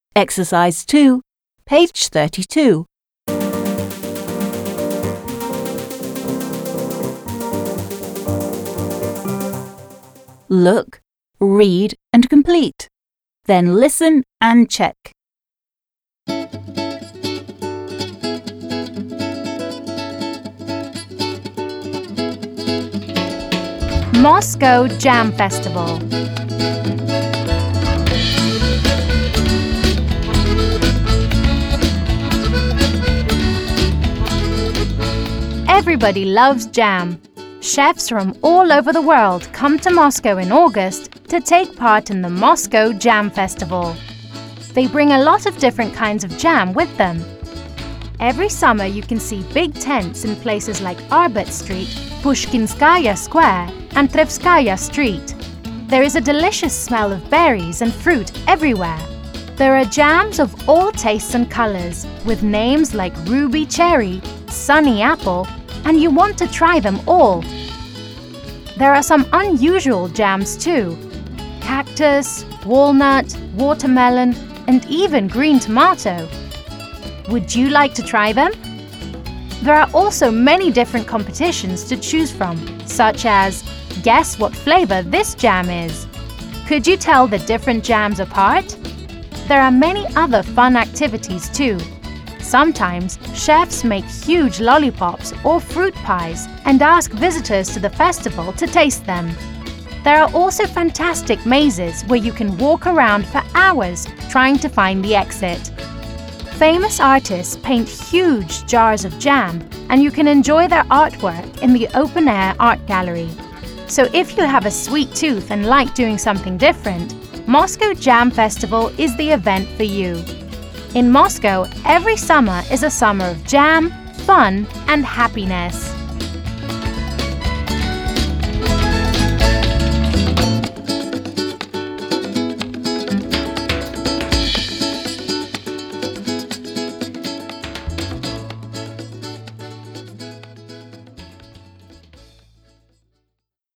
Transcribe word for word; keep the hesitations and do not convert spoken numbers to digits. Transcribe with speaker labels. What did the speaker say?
Speaker 1: Exercise two, page thirty-two. Look, read and complete. Then listen and check.
Speaker 2: Moscow Jam Festival. Everybody loves jam. Chefs from all over the world come to Moscow in August to take part in the Moscow Jam Festival. They bring a lot of different kinds of jam with them. Every summer you can see big tents in places like Arbut Street, Pushkinskaya Square and Trevskaya Street. There is a delicious smell of berries and fruit everywhere. There are jams of all tastes and colors, with names like Ruby Cherry, Sunny Apple, and you want to try them all. There are some unusual jams too: cactus, walnut, watermelon, and even green tomato. Would you like to try them? There are also many different competitions to choose from, such as Guess what flavor this jam is? Could you tell the different jams apart? There are many other fun activities too. Sometimes, chefs make huge lollipops or fruit pies and ask visitors to the festival to taste them. There are also fantastic mazes where you can walk around for hours trying to find the exit. Famous artists paint huge jars of jam, and you can enjoy their artwork in the open-air art gallery. So if you have a sweet tooth and like doing something different, Moscow Jam Festival is the event for you. In Moscow, every summer is a summer of jam, fun, and happiness.